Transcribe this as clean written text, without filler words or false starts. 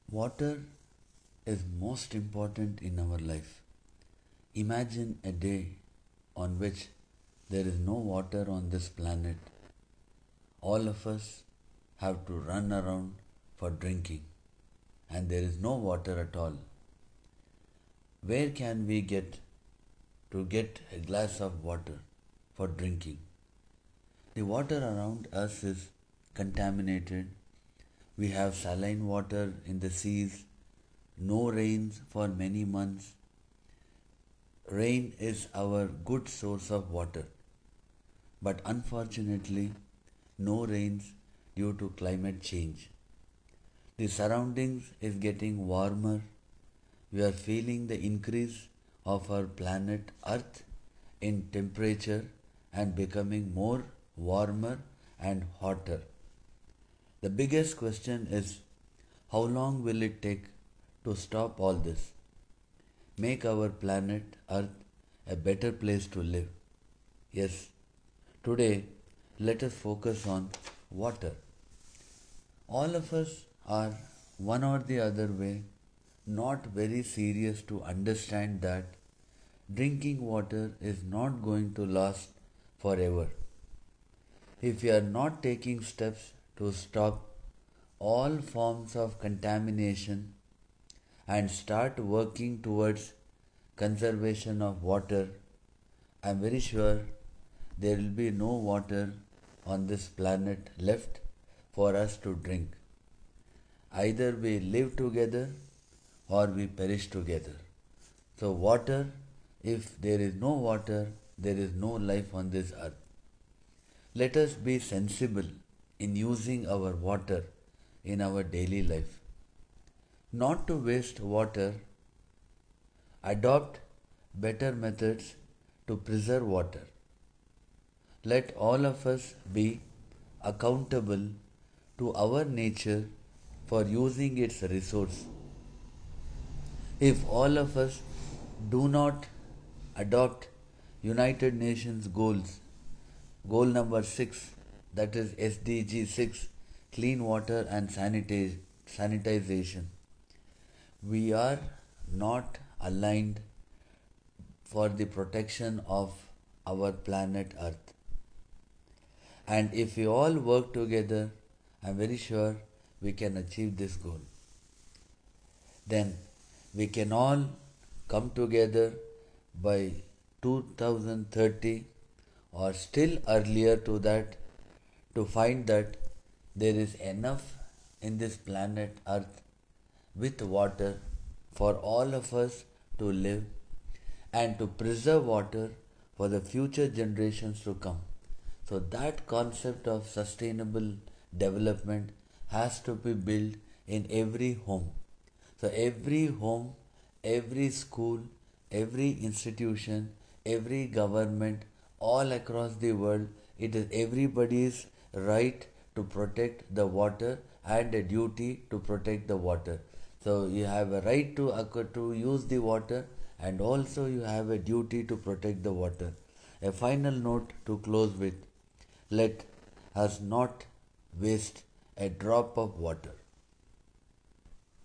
Water is most important in our life. Imagine a day on which there is no water on this planet. All of us have to run around for drinking, and there is no water at all. Where can we get a glass of water for drinking? The water around us is contaminated. We have saline water in the seas, no rains for many months. Rain is our good source of water, but unfortunately, no rains due to climate change. The surroundings is getting warmer. We are feeling the increase of our planet Earth in temperature and becoming more warmer and hotter. The biggest question is how long will it take to stop all this? Make our planet Earth a better place to live. Yes, today let us focus on water. All of us are one or the other way not very serious to understand that drinking water is not going to last forever. If we are not taking steps to stop all forms of contamination and start working towards conservation of water, I am very sure there will be no water on this planet left for us to drink. Either we live together or we perish together. So, water, if there is no water, there is no life on this earth. Let us be sensible in using our water in our daily life. Not to waste water, adopt better methods to preserve water. Let all of us be accountable to our nature for using its resource. If all of us do not adopt United Nations goals, goal number 6, that is SDG 6, clean water and sanitization, we are not aligned for the protection of our planet Earth. And if we all work together, I am very sure we can achieve this goal. Then we can all come together by 2030 or still earlier to that to find that there is enough in this planet Earth with water for all of us to live and to preserve water for the future generations to come. So that concept of sustainable development has to be built in every home. So every home, every school, every institution, every government, all across the world, it is everybody's right to protect the water and a duty to protect the water. So you have a right to use the water, and also you have a duty to protect the water. A final note to close with: let us not waste a drop of water.